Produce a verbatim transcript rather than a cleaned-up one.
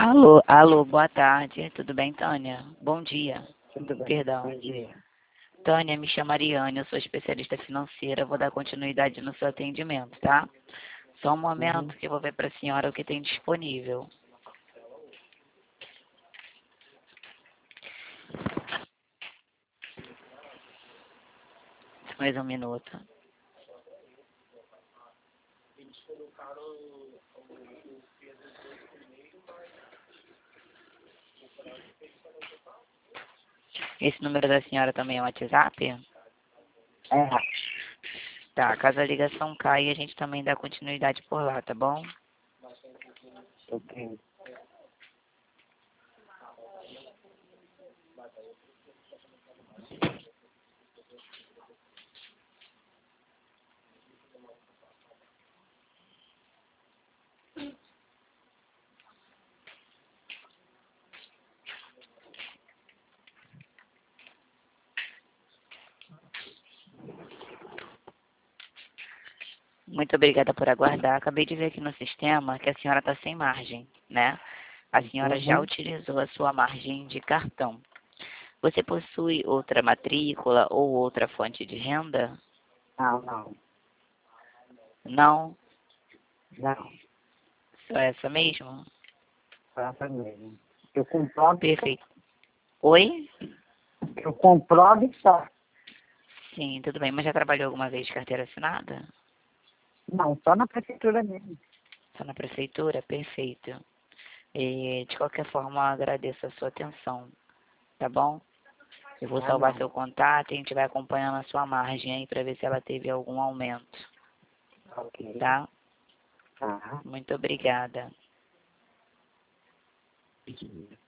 Alô, alô, boa tarde. Tudo bem, Tânia? Bom dia. Tudo bem. Perdão. Bom dia. Tânia, me chamo Ariane, eu sou especialista financeira. Vou dar continuidade no seu atendimento, tá? Só um momento Uhum. que eu vou ver para a senhora o que tem disponível. Mais um minuto. Esse número da senhora também é o WhatsApp? É, Tá, caso a ligação caia, a gente também dá continuidade por lá, tá bom? ok. Muito obrigada por aguardar. Acabei de ver aqui no sistema que a senhora está sem margem, né? A senhora já Uhum. utilizou a sua margem de cartão. Você possui outra matrícula ou outra fonte de renda? Não, não. Não? Não. Só essa mesmo? Faça mesmo. Eu comprovo e só. Perfeito. Oi? Eu comprovo e só. Sim, tudo bem. Mas já trabalhou alguma vez de carteira assinada? Não, só na prefeitura mesmo. Só na prefeitura? Perfeito. E, de qualquer forma, agradeço a sua atenção, tá bom? Eu vou Ah, salvar não. seu contato e a gente vai acompanhando a sua margem aí para ver se ela teve algum aumento, Ok. tá? Tá. Muito obrigada.